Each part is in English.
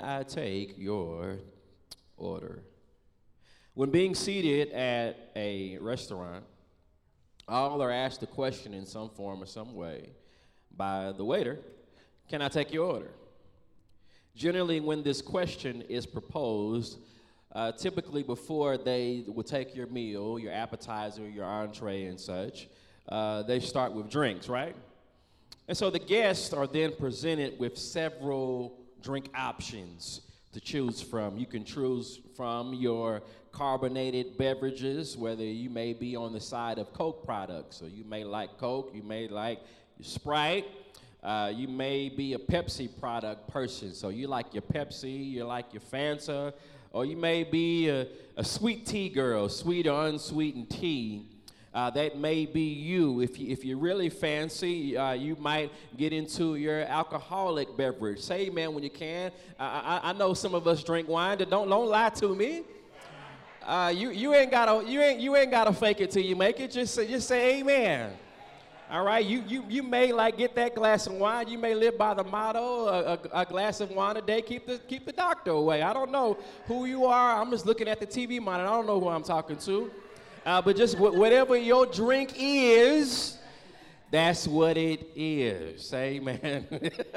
I take your order? When being seated at a restaurant, all are asked the question in some form or some way by the waiter, can I take your order? Generally, when this question is proposed, typically before they will take your meal, your appetizer, your entree and such, they start with drinks, right? And so the guests are then presented with several drink options to choose from. You can choose from your carbonated beverages, whether you may be on the side of Coke products, or you may like Coke, you may like Sprite, you may be a Pepsi product person, so you like your Pepsi, you like your Fanta, or you may be a sweet tea girl, sweet or unsweetened tea. That may be you. If you're really fancy, you might get into your alcoholic beverage. Say amen when you can. I know some of us drink wine. Don't lie to me. You ain't gotta fake it till you make it. Just say amen. All right. You may like get that glass of wine. You may live by the motto, a glass of wine a day keep the doctor away. I don't know who you are. I'm just looking at the TV monitor. I don't know who I'm talking to. But just whatever your drink is, that's what it is. Say amen.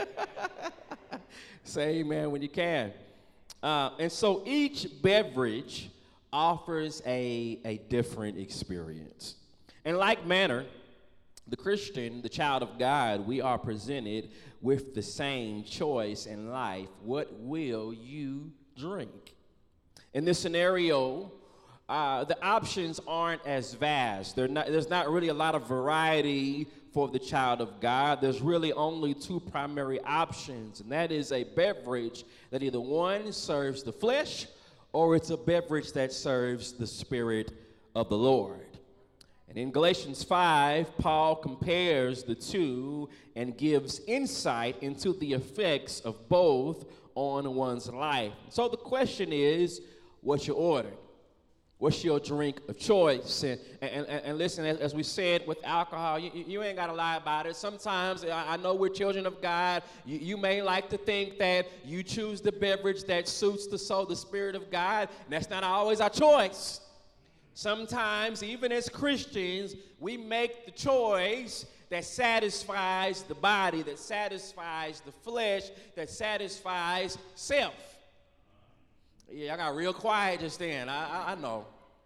Say amen when you can. And so each beverage offers a different experience. In like manner, the Christian, the child of God, we are presented with the same choice in life. What will you drink? In this scenario, the options aren't as vast. There's not really a lot of variety for the child of God. There's really only two primary options, and that is a beverage that either one serves the flesh or it's a beverage that serves the Spirit of the Lord. And in Galatians 5, Paul compares the two and gives insight into the effects of both on one's life. So the question is, what's your order? What's your drink of choice? And listen, as we said with alcohol, you ain't got to lie about it. Sometimes, I know we're children of God. You may like to think that you choose the beverage that suits the soul, the Spirit of God, and that's not always our choice. Sometimes, even as Christians, we make the choice that satisfies the body, that satisfies the flesh, that satisfies self. Yeah, I got real quiet just then. I know.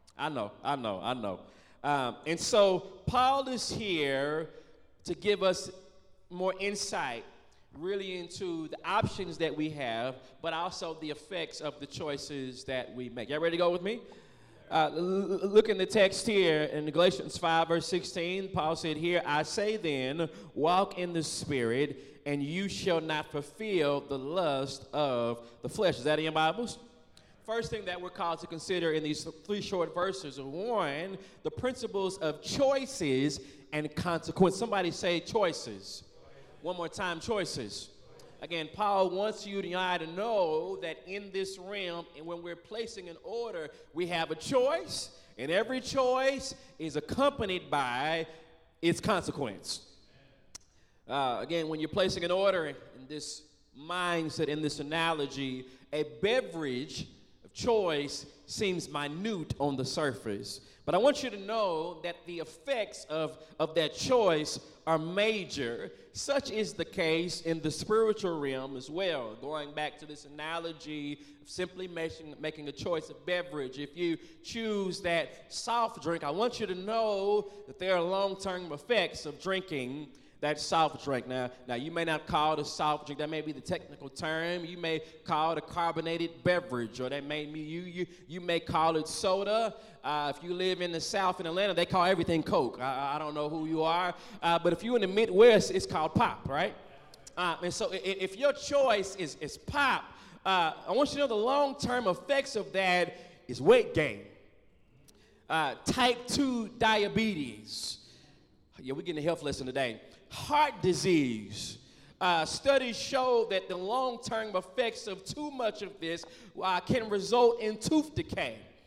And so Paul is here to give us more insight really into the options that we have, but also the effects of the choices that we make. Y'all ready to go with me? Look in the text here in Galatians 5, verse 16. Paul said here, I say then, walk in the Spirit, and you shall not fulfill the lust of the flesh. Is that in your Bibles? First thing that we're called to consider in these three short verses are, one, the principles of choices and consequence. Somebody say choices. One more time, choices. Again, Paul wants you and I to know that in this realm, and when we're placing an order, we have a choice, and every choice is accompanied by its consequence. Again, when you're placing an order in this mindset, in this analogy, a beverage of choice seems minute on the surface. But I want you to know that the effects of that choice are major. Such is the case in the spiritual realm as well. Going back to this analogy of simply making a choice of beverage. If you choose that soft drink, I want you to know that there are long-term effects of drinking that soft drink. Now you may not call it a soft drink. That may be the technical term. You may call it a carbonated beverage, or that may be you may call it soda. If you live in the South in Atlanta, they call everything Coke. I don't know who you are, but if you're in the Midwest, it's called pop, right? And so if your choice is pop, I want you to know the long-term effects of that is weight gain, type 2 diabetes. Yeah, we're getting a health lesson today. Heart disease. Studies show that the long-term effects of too much of this can result in tooth decay.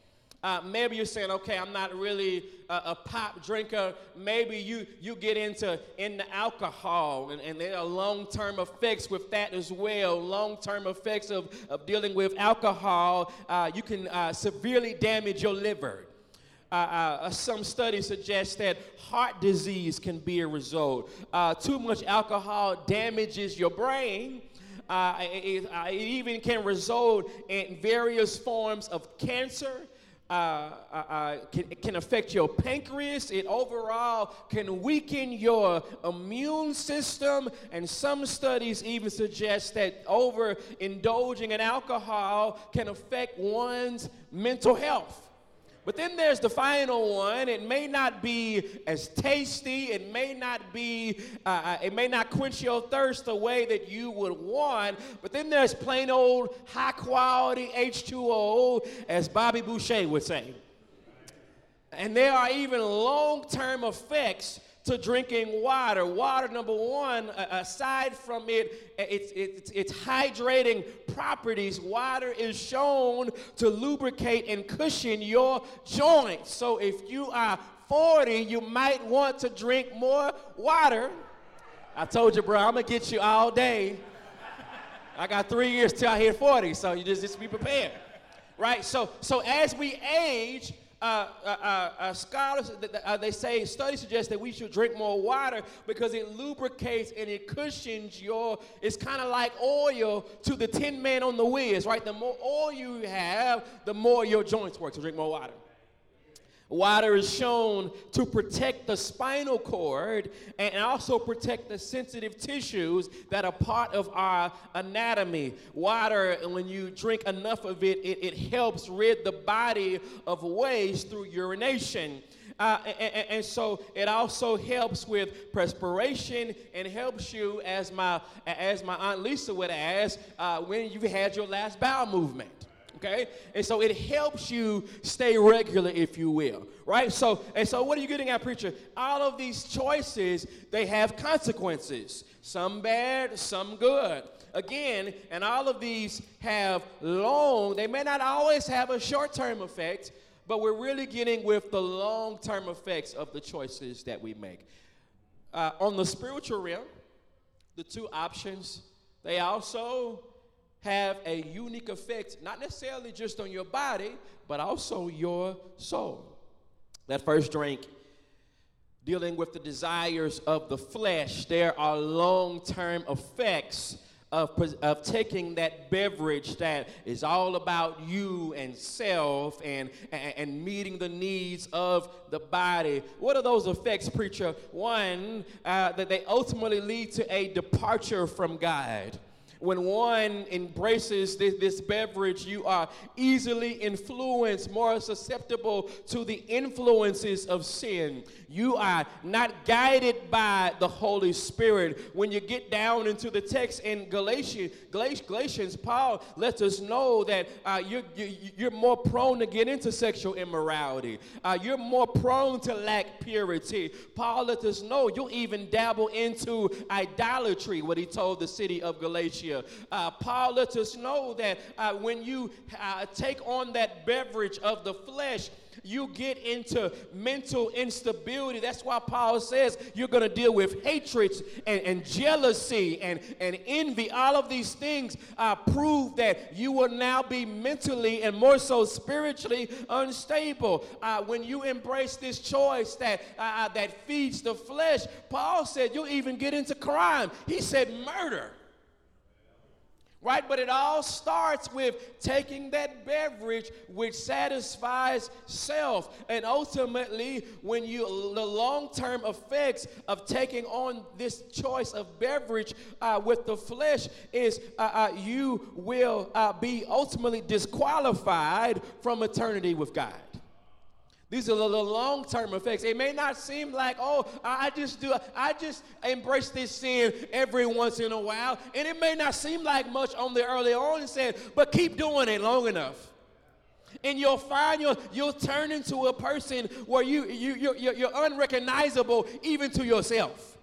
Maybe you're saying, okay, I'm not really a pop drinker. Maybe you get into alcohol, and there are long-term effects with that as well. Long-term effects of dealing with alcohol. You can severely damage your liver. Some studies suggest that heart disease can be a result. Too much alcohol damages your brain. It even can result in various forms of cancer. Can affect your pancreas. It overall can weaken your immune system, and some studies even suggest that overindulging in alcohol can affect one's mental health. But then there's the final one. It may not be as tasty. It may not quench your thirst the way that you would want. But then there's plain old high quality H2O, as Bobby Boucher would say. And there are even long-term effects to drinking water. Water, number one, aside from its hydrating properties, water is shown to lubricate and cushion your joints. So if you are 40, you might want to drink more water. I told you, bro, I'm going to get you all day. I got 3 years till I hit 40, so you just be prepared. Right? So as we age, scholars, studies suggest that we should drink more water because it lubricates and it cushions it's kind of like oil to the Tin Man on the Wiz, right? The more oil you have, the more your joints work. So drink more water. Water is shown to protect the spinal cord and also protect the sensitive tissues that are part of our anatomy. Water, when you drink enough of it, it helps rid the body of waste through urination. And so it also helps with perspiration and helps you, as my Aunt Lisa would ask, when you've had your last bowel movement. Okay? And so it helps you stay regular, if you will, right? So what are you getting at, preacher? All of these choices, they have consequences. Some bad, some good. Again, and all of these have they may not always have a short-term effect, but we're really getting with the long-term effects of the choices that we make. On the spiritual realm, the two options, they also have a unique effect, not necessarily just on your body, but also your soul. That first drink, dealing with the desires of the flesh, there are long-term effects of taking that beverage that is all about you and self and meeting the needs of the body. What are those effects, preacher? One, that they ultimately lead to a departure from God. When one embraces this beverage, you are easily influenced, more susceptible to the influences of sin. You are not guided by the Holy Spirit. When you get down into the text in Galatians, Paul lets us know that you're more prone to get into sexual immorality. You're more prone to lack purity. Paul lets us know you'll even dabble into idolatry, what he told the city of Galatia. Paul lets us know that when you take on that beverage of the flesh, you get into mental instability. That's why Paul says you're going to deal with hatred and jealousy and envy. All of these things prove that you will now be mentally and more so spiritually unstable. When you embrace this choice that feeds the flesh, Paul said you'll even get into crime. He said murder. Right? But it all starts with taking that beverage which satisfies self. And ultimately, the long-term effects of taking on this choice of beverage with the flesh is you will be ultimately disqualified from eternity with God. These are the long-term effects. It may not seem like, I just embrace this sin every once in a while. And it may not seem like much on the early on, it said, but keep doing it long enough. And you'll find you'll turn into a person where you're unrecognizable even to yourself.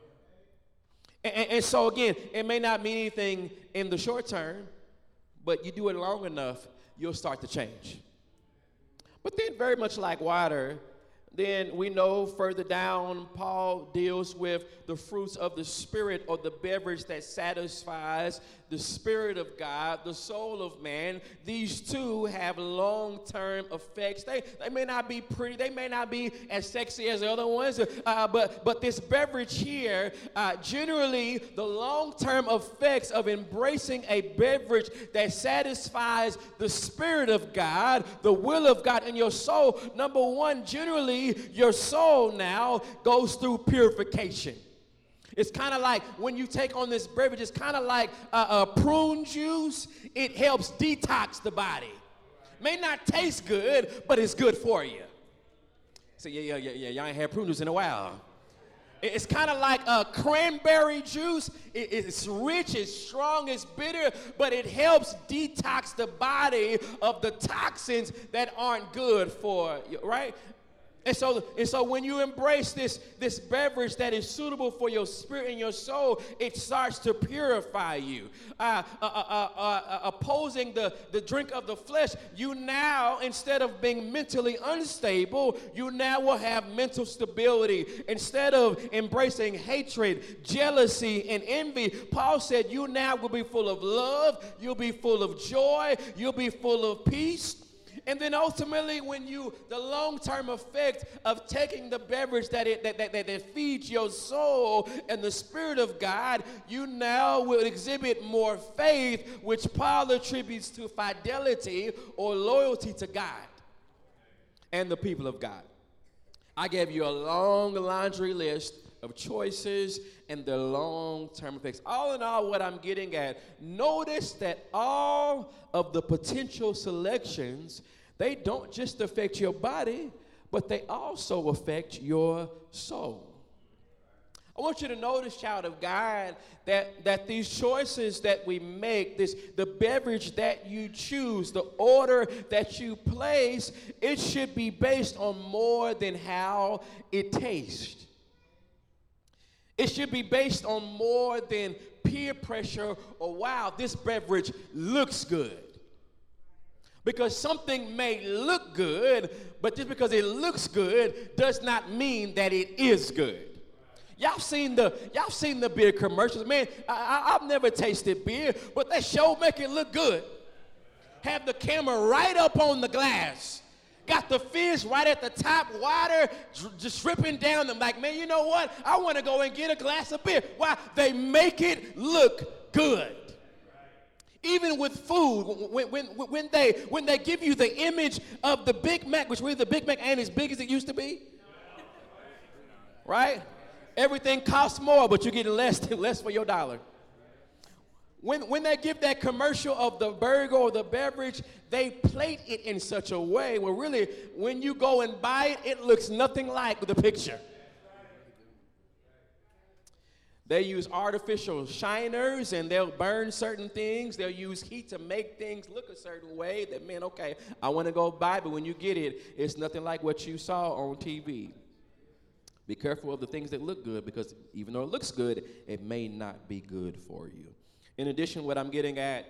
And so again, it may not mean anything in the short term, but you do it long enough, you'll start to change. But then, very much like water, then we know further down, Paul deals with the fruits of the Spirit, or the beverage that satisfies the Spirit of God, the soul of man. These two have long-term effects. They may not be pretty, they may not be as sexy as the other ones, but this beverage here, generally the long-term effects of embracing a beverage that satisfies the Spirit of God, the will of God in your soul. Number one, generally your soul now goes through purification. It's kind of like when you take on this beverage, it's kind of like prune juice. It helps detox the body. May not taste good, but it's good for you. So yeah, y'all ain't had prune juice in a while. It's kind of like cranberry juice. It's rich, it's strong, it's bitter, but it helps detox the body of the toxins that aren't good for you, right? And so when you embrace this beverage that is suitable for your spirit and your soul, it starts to purify you. Opposing the drink of the flesh, you now, instead of being mentally unstable, you now will have mental stability. Instead of embracing hatred, jealousy, and envy, Paul said you now will be full of love, you'll be full of joy, you'll be full of peace. And then ultimately, the long-term effect of taking the beverage that feeds your soul and the Spirit of God, you now will exhibit more faith, which Paul attributes to fidelity or loyalty to God and the people of God. I gave you a long laundry list of choices and their long-term effects. All in all, what I'm getting at, notice that all of the potential selections, they don't just affect your body, but they also affect your soul. I want you to notice, child of God, that these choices that we make, the beverage that you choose, the order that you place, it should be based on more than how it tastes. It should be based on more than peer pressure or, wow, this beverage looks good. Because something may look good, but just because it looks good does not mean that it is good. Y'all seen the beer commercials. Man, I've never tasted beer, but they sure make it look good. Have the camera right up on the glass. Got the fish right at the top, water just dripping down them. Like, man, you know what? I want to go and get a glass of beer. Why? They make it look good. Even with food, when they give you the image of the Big Mac, which really the Big Mac ain't as big as it used to be, right? Everything costs more, but you're getting less for your dollar. When they give that commercial of the burger or the beverage, they plate it in such a way where really, when you go and buy it, it looks nothing like the picture. They use artificial shiners, and they'll burn certain things. They'll use heat to make things look a certain way that, man, okay, I want to go buy it, but when you get it, it's nothing like what you saw on TV. Be careful of the things that look good, because even though it looks good, it may not be good for you. In addition, what I'm getting at,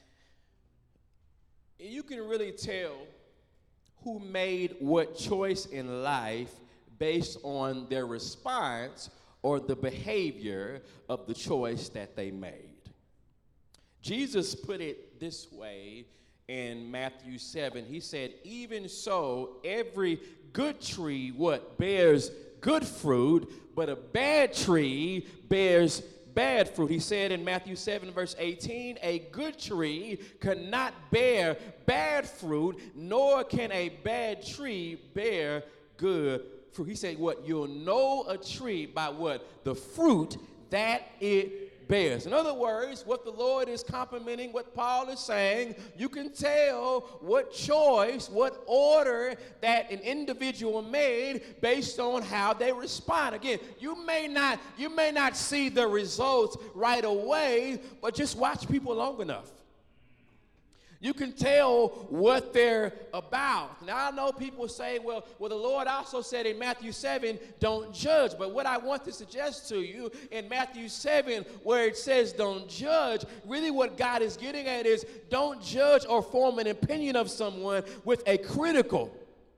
you can really tell who made what choice in life based on their response or the behavior of the choice that they made. Jesus put it this way in Matthew 7. He said, even so, every good tree, bears good fruit, but a bad tree bears bad fruit. He said in Matthew 7, verse 18, a good tree cannot bear bad fruit, nor can a bad tree bear good fruit. He said, you'll know a tree by the fruit that it bears. In other words, what the Lord is complimenting, what Paul is saying, you can tell what choice, what order that an individual made based on how they respond. Again, you may not see the results right away, but just watch people long enough. You can tell what they're about. Now, I know people say, well, the Lord also said in Matthew 7, don't judge. But what I want to suggest to you in Matthew 7, where it says don't judge, really what God is getting at is don't judge or form an opinion of someone with a critical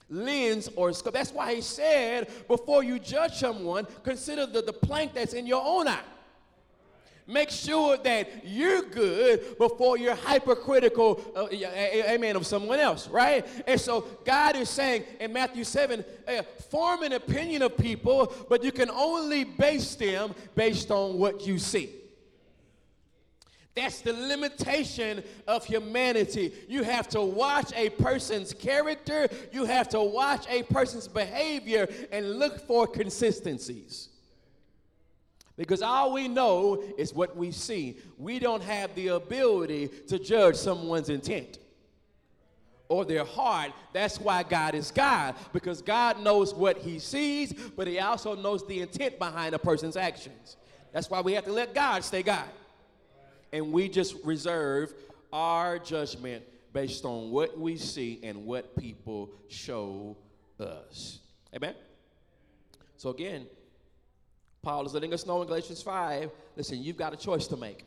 lens or scope. That's why he said, before you judge someone, consider the plank that's in your own eye. Make sure that you're good before you're hypercritical, amen, of someone else, right? And so God is saying in Matthew 7, form an opinion of people, but you can only base them based on what you see. That's the limitation of humanity. You have to watch a person's character. You have to watch a person's behavior and look for consistencies. Because all we know is what we see. We don't have the ability to judge someone's intent or their heart. That's why God is God, because God knows what he sees, but he also knows the intent behind a person's actions. That's why we have to let God stay God. And we just reserve our judgment based on what we see and what people show us. Amen? So again, Paul is letting us know in Galatians 5, listen, you've got a choice to make.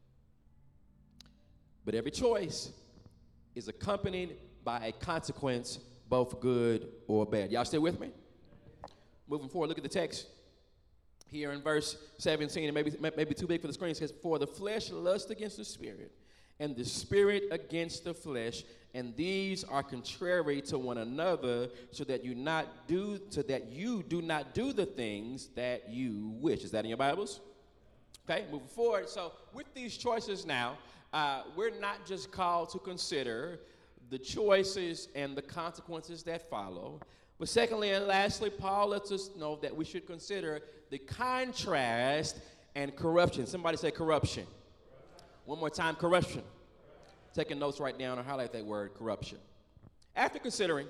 But every choice is accompanied by a consequence, both good or bad. Y'all still with me? Moving forward, look at the text. Here in verse 17, and maybe too big for the screen, it says, for the flesh lusts against the spirit, and the spirit against the flesh, and these are contrary to one another, so that you do not do the things that you wish. Is that in your Bibles? Okay, moving forward. So with these choices now, we're not just called to consider the choices and the consequences that follow, but secondly and lastly, Paul lets us know that we should consider the contrast and corruption. Somebody say corruption. One more time, corruption. Taking notes right down or highlight that word, corruption. After considering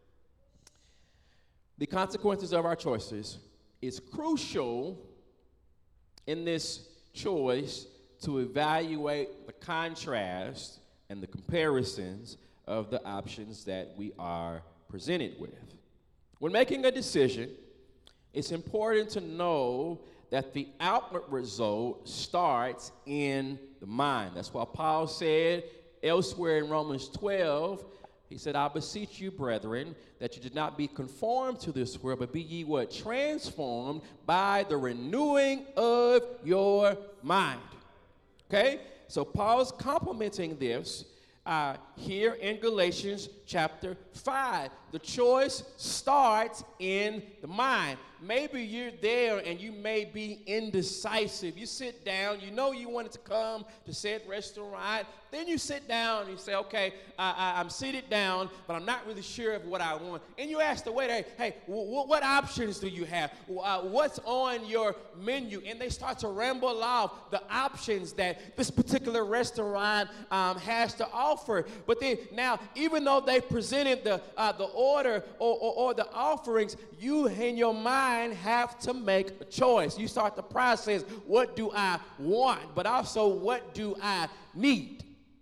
the consequences of our choices, it's crucial in this choice to evaluate the contrast and the comparisons of the options that we are presented with. When making a decision, it's important to know that the outward result starts in the mind. That's why Paul said elsewhere in Romans 12, he said, I beseech you, brethren, that you did not be conformed to this world, but be ye what? Transformed by the renewing of your mind. Okay? So Paul's complimenting this here in Galatians chapter 5. The choice starts in the mind. Maybe you're there and you may be indecisive. You sit down, you know you wanted to come to said restaurant. Then you sit down and you say, okay, I'm seated down, but I'm not really sure of what I want. And you ask the waiter, hey, what options do you have? What's on your menu? And they start to ramble off the options that this particular restaurant has to offer. But then now, even though they presented the order or the offerings, you in your mind have to make a choice. You start the process, what do I want? But also, what do I need?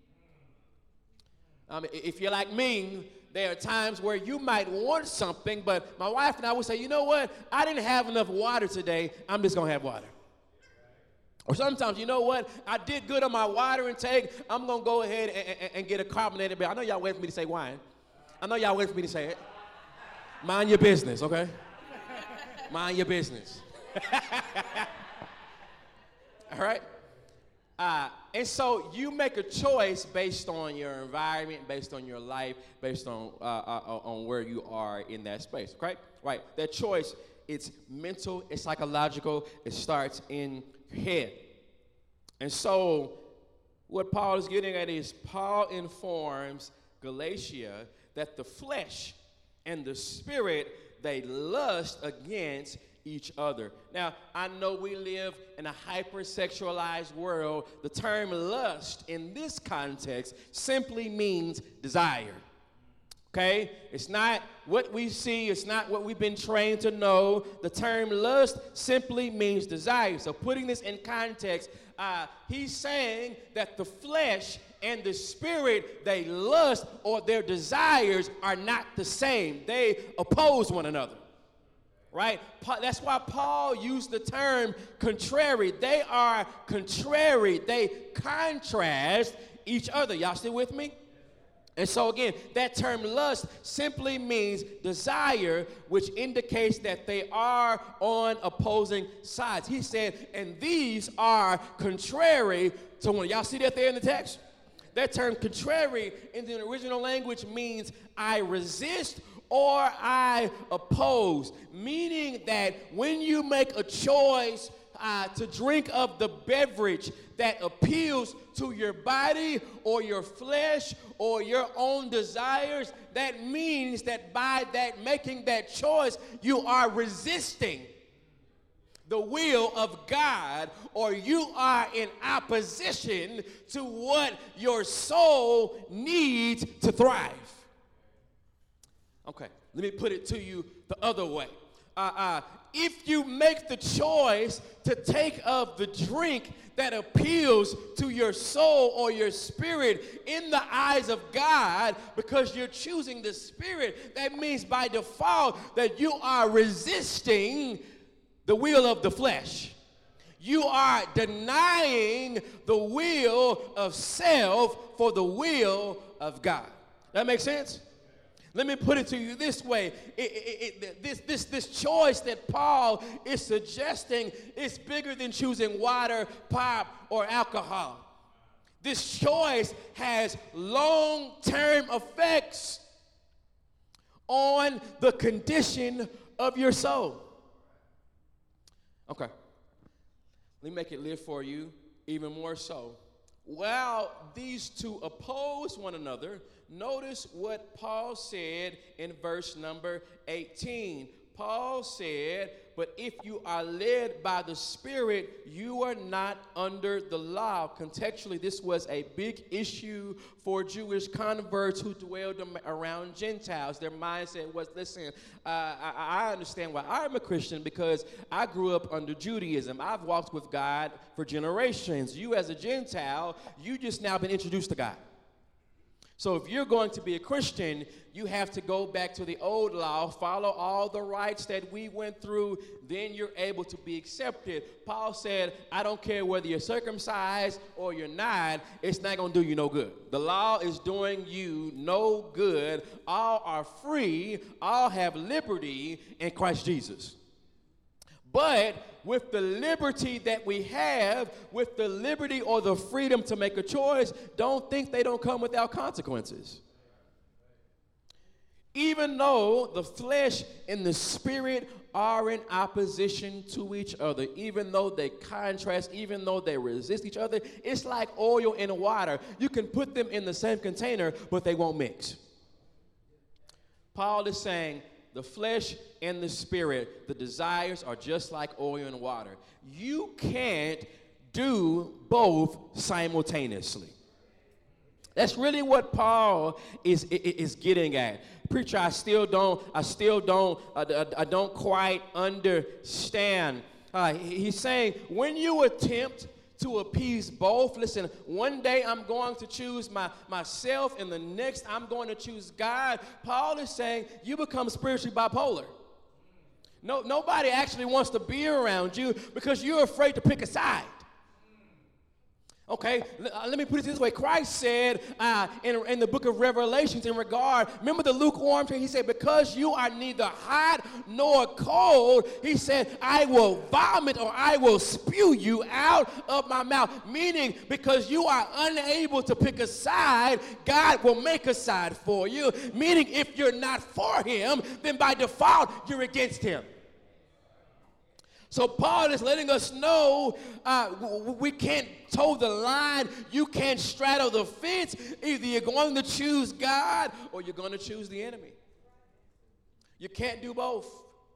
If you're like me, there are times where you might want something, but my wife and I would say, you know what? I didn't have enough water today. I'm just going to have water. Or sometimes, you know what? I did good on my water intake. I'm going to go ahead and get a carbonated beer. I know y'all waiting for me to say wine. I know y'all waiting for me to say it. Mind your business, okay? Mind your business. All right? And so you make a choice based on your environment, based on your life, based on where you are in that space, okay? Right. That choice, it's mental, it's psychological, it starts in your head. And so what Paul is getting at is Paul informs Galatia that the flesh and the spirit, they lust against each other. Now, I know we live in a hypersexualized world. The term lust in this context simply means desire. Okay? It's not what we see. It's not what we've been trained to know. The term lust simply means desire. So putting this in context, he's saying that the flesh and the spirit, they lust or their desires are not the same. They oppose one another. Right? That's why Paul used the term contrary. They are contrary. They contrast each other. Y'all still with me? And so again, that term lust simply means desire, which indicates that they are on opposing sides. He said, and these are contrary to one. Y'all see that there in the text? That term contrary in the original language means I resist or I oppose, meaning that when you make a choice to drink of the beverage that appeals to your body or your flesh or your own desires, that means that by that making that choice, you are resisting the will of God, or you are in opposition to what your soul needs to thrive. Okay, let me put it to you the other way. If you make the choice to take of the drink that appeals to your soul or your spirit in the eyes of God, because you're choosing the spirit, that means by default that you are resisting the will of the flesh. You are denying the will of self for the will of God. That makes sense? Let me put it to you this way. This choice that Paul is suggesting is bigger than choosing water, pop, or alcohol. This choice has long-term effects on the condition of your soul. Okay. Let me make it live for you even more so. While these two oppose one another, notice what Paul said in verse number 18. Paul said, but if you are led by the Spirit, you are not under the law. Contextually, this was a big issue for Jewish converts who dwelled around Gentiles. Their mindset was, listen, I understand why I'm a Christian, because I grew up under Judaism. I've walked with God for generations. You as a Gentile, you just now been introduced to God. So if you're going to be a Christian, you have to go back to the old law, follow all the rites that we went through, then you're able to be accepted. Paul said, I don't care whether you're circumcised or you're not, it's not going to do you no good. The law is doing you no good. All are free, all have liberty in Christ Jesus. But with the liberty that we have, with the liberty or the freedom to make a choice, don't think they don't come without consequences. Even though the flesh and the spirit are in opposition to each other, even though they contrast, even though they resist each other, it's like oil and water. You can put them in the same container, but they won't mix. Paul is saying, the flesh and the spirit, the desires are just like oil and water. You can't do both simultaneously. That's really what Paul is getting at. Preacher, I don't quite understand. He's saying when you attempt to appease both. Listen, one day I'm going to choose myself, and the next I'm going to choose God. Paul is saying you become spiritually bipolar. Nobody actually wants to be around you because you're afraid to pick a side. Okay, let me put it this way. Christ said in the book of Revelations remember the lukewarm tree? He said, because you are neither hot nor cold, he said, I will vomit or I will spew you out of my mouth. Meaning, because you are unable to pick a side, God will make a side for you. Meaning, if you're not for him, then by default, you're against him. So Paul is letting us know we can't toe the line. You can't straddle the fence. Either you're going to choose God or you're going to choose the enemy. You can't do both.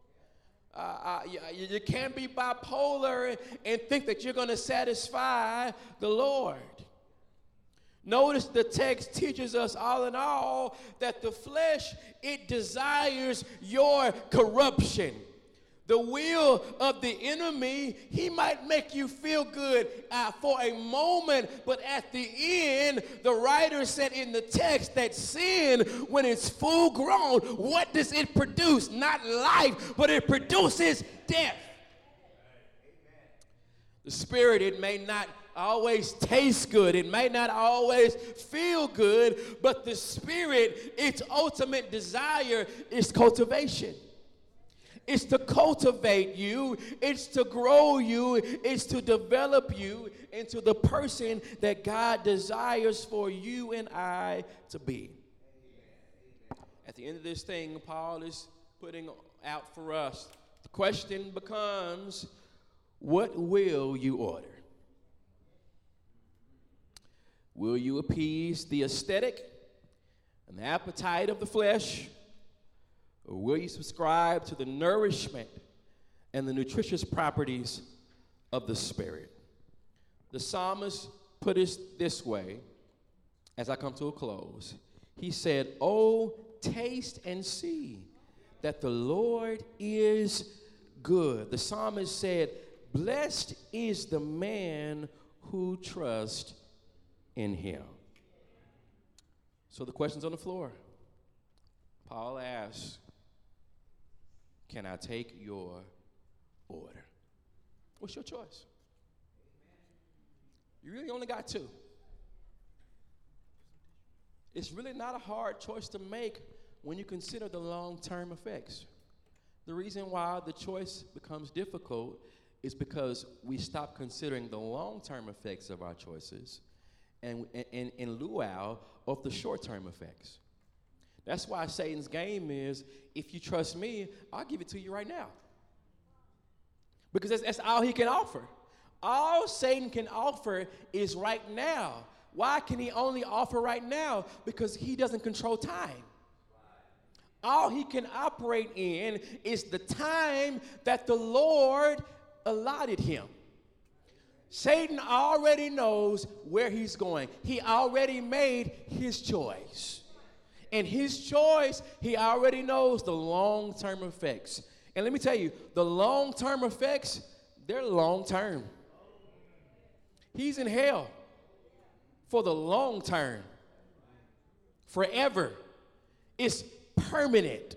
You can't be bipolar and think that you're going to satisfy the Lord. Notice the text teaches us all in all that the flesh, it desires your corruption. The will of the enemy, he might make you feel good for a moment, but at the end, the writer said in the text that sin, when it's full grown, what does it produce? Not life, but it produces death. The spirit, it may not always taste good. It may not always feel good, but the Spirit, its ultimate desire is cultivation. It's to cultivate you. It's to grow you. It's to develop you into the person that God desires for you and I to be. At the end of this thing, Paul is putting out for us. The question becomes, what will you order? Will you appease the aesthetic and the appetite of the flesh? Or will you subscribe to the nourishment and the nutritious properties of the Spirit? The psalmist put it this way, as I come to a close. He said, "Oh, taste and see that the Lord is good." The psalmist said, "Blessed is the man who trusts in him." So the question's on the floor. Paul asks, can I take your order? What's your choice? You really only got two. It's really not a hard choice to make when you consider the long-term effects. The reason why the choice becomes difficult is because we stop considering the long-term effects of our choices and in lieu of the short-term effects. That's why Satan's game is, if you trust me, I'll give it to you right now. Because that's all he can offer. All Satan can offer is right now. Why can he only offer right now? Because he doesn't control time. All he can operate in is the time that the Lord allotted him. Satan already knows where he's going. He already made his choice. And his choice, he already knows the long-term effects. And let me tell you, the long-term effects, they're long-term. He's in hell for the long term, forever. It's permanent.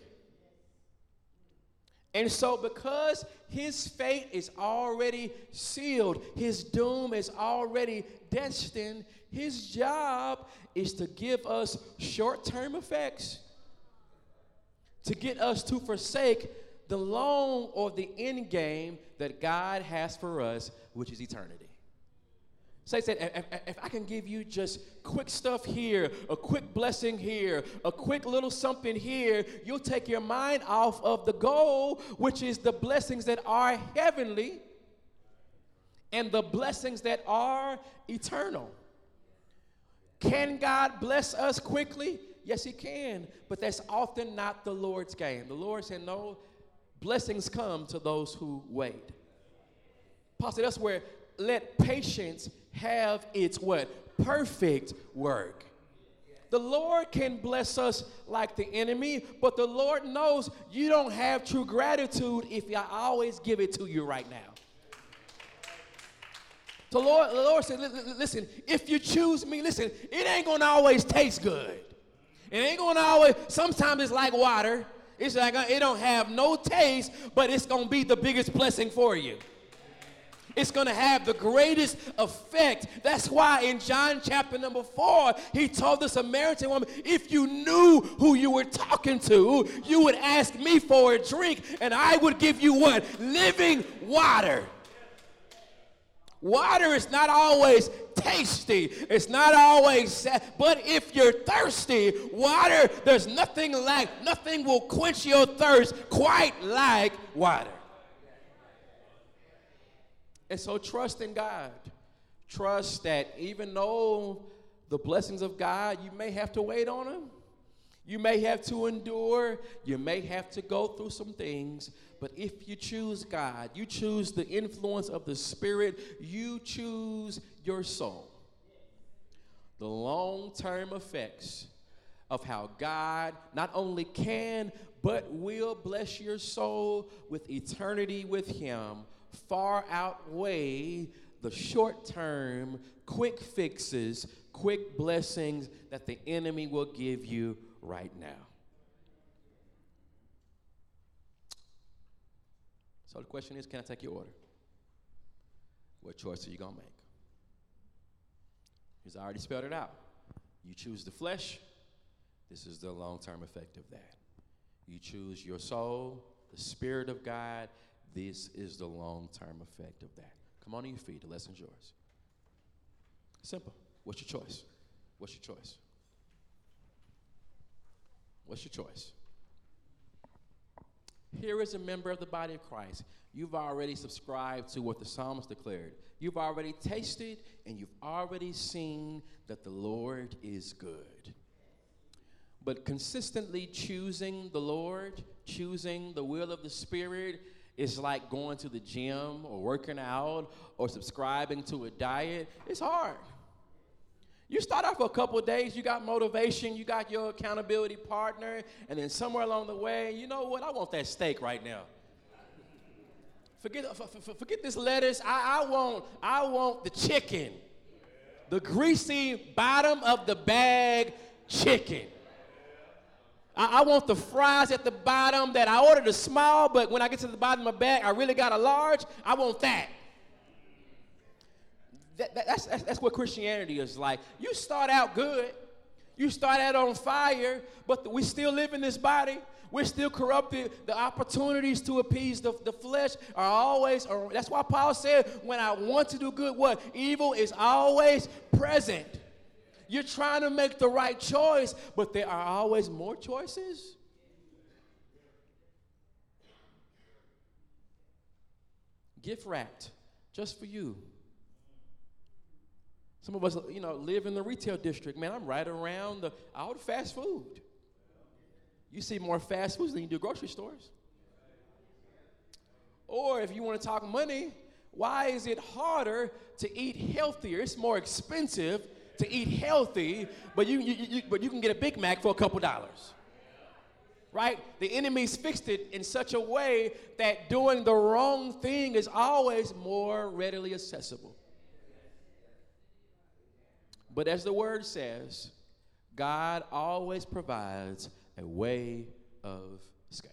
And so because his fate is already sealed, his doom is already destined, his job is to give us short-term effects, to get us to forsake the long or the end game that God has for us, which is eternity. So he said, if I can give you just quick stuff here, a quick blessing here, a quick little something here, you'll take your mind off of the goal, which is the blessings that are heavenly and the blessings that are eternal. Can God bless us quickly? Yes, he can, but that's often not the Lord's game. The Lord said, no, blessings come to those who wait. Paul said elsewhere, let patience have its what? Perfect work. The Lord can bless us like the enemy, but the Lord knows you don't have true gratitude if I always give it to you right now. The Lord said, listen, if you choose me, listen, it ain't going to always taste good. It ain't going to always, sometimes it's like water. It's like it don't have no taste, but it's going to be the biggest blessing for you. It's going to have the greatest effect. That's why in John chapter number 4, he told the Samaritan woman, if you knew who you were talking to, you would ask me for a drink, and I would give you what? Living water. Water is not always tasty. It's not always sad. But if you're thirsty, water, there's nothing will quench your thirst quite like water. And so trust in God. Trust that even though the blessings of God, you may have to wait on them. You may have to endure. You may have to go through some things. But if you choose God, you choose the influence of the Spirit, you choose your soul. The long-term effects of how God not only can, but will bless your soul with eternity with him far outweigh the short-term, quick fixes, quick blessings that the enemy will give you right now. So the question is, can I take your order? What choice are you going to make? He's already spelled it out. You choose the flesh, this is the long-term effect of that. You choose your soul, the Spirit of God, this is the long-term effect of that. Come on to your feet, the lesson's yours. Simple. What's your choice? What's your choice? What's your choice? Here is a member of the body of Christ. You've already subscribed to what the psalmist declared. You've already tasted and you've already seen that the Lord is good. But consistently choosing the Lord, choosing the will of the Spirit, is like going to the gym or working out or subscribing to a diet. It's hard. You start out for a couple of days, you got motivation, you got your accountability partner, and then somewhere along the way, you know what, I want that steak right now. Forget this lettuce, I want the chicken. The greasy bottom of the bag chicken. I want the fries at the bottom that I ordered a small, but when I get to the bottom of my bag, I really got a large. I want that. That's what Christianity is like. You start out good. You start out on fire, but we still live in this body. We're still corrupted. The opportunities to appease the flesh are always, that's why Paul said, when I want to do good, what? Evil is always present. You're trying to make the right choice, but there are always more choices. Gift wrapped, just for you. Some of us, live in the retail district. Man, I'm right around all the fast food. You see more fast foods than you do grocery stores. Or if you want to talk money, why is it harder to eat healthier? It's more expensive to eat healthy, but you can get a Big Mac for a couple dollars. Right? The enemy's fixed it in such a way that doing the wrong thing is always more readily accessible. But as the word says, God always provides a way of escape.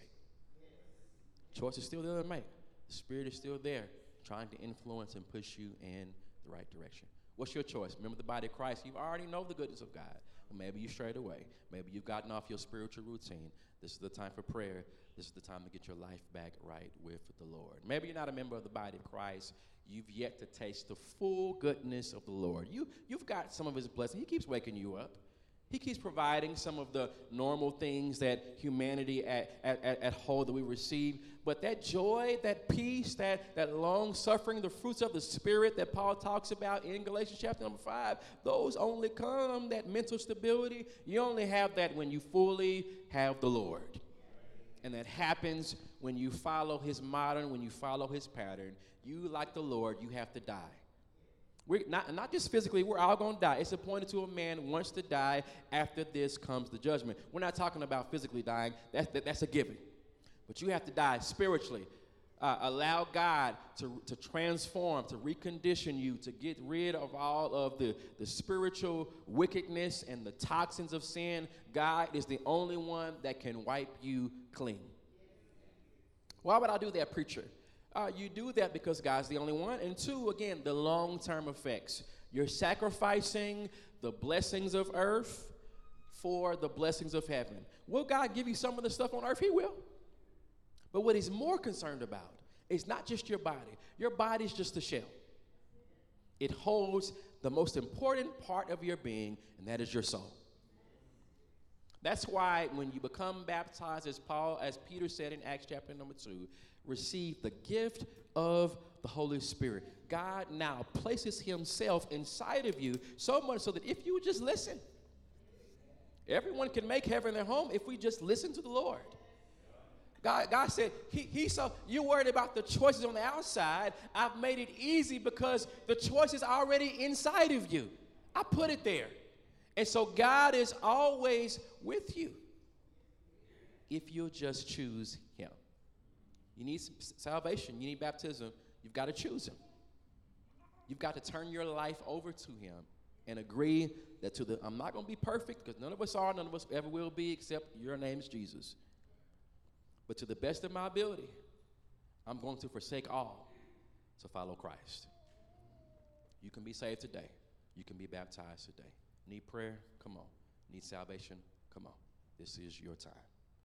Choice is still there to make. The Spirit is still there, trying to influence and push you in the right direction. What's your choice? Remember the body of Christ. You already know the goodness of God. Or maybe you strayed away. Maybe you've gotten off your spiritual routine. This is the time for prayer. This is the time to get your life back right with the Lord. Maybe you're not a member of the body of Christ. You've yet to taste the full goodness of the Lord. You've got some of his blessings. He keeps waking you up. He keeps providing some of the normal things that humanity at whole that we receive. But that joy, that peace, that long suffering, the fruits of the Spirit that Paul talks about in Galatians chapter number 5, those only come, that mental stability, you only have that when you fully have the Lord. And that happens when you follow his model, when you follow his pattern. You, like the Lord, you have to die. We're not just physically, we're all going to die. It's appointed to a man wants to die. After this comes the judgment. We're not talking about physically dying. That's a given. But you have to die spiritually. Allow God to transform, to recondition you, to get rid of all of the spiritual wickedness and the toxins of sin. God is the only one that can wipe you clean. Why would I do that, preacher? You do that because God's the only one. And two, again, the long-term effects. You're sacrificing the blessings of earth for the blessings of heaven. Will God give you some of the stuff on earth? He will. But what he's more concerned about is not just your body. Your body's just a shell. It holds the most important part of your being, and that is your soul. That's why when you become baptized, as Peter said in Acts chapter number 2, receive the gift of the Holy Spirit. God now places himself inside of you so much so that if you just listen, everyone can make heaven their home if we just listen to the Lord. God said, you're worried about the choices on the outside. I've made it easy because the choice is already inside of you. I put it there. And so God is always with you if you'll just choose him. You need salvation. You need baptism. You've got to choose him. You've got to turn your life over to him and agree that I'm not going to be perfect because none of us are, none of us ever will be except your name is Jesus. But to the best of my ability, I'm going to forsake all to follow Christ. You can be saved today. you can be baptized today. Need prayer? Come on. Need salvation? Come on. This is your time.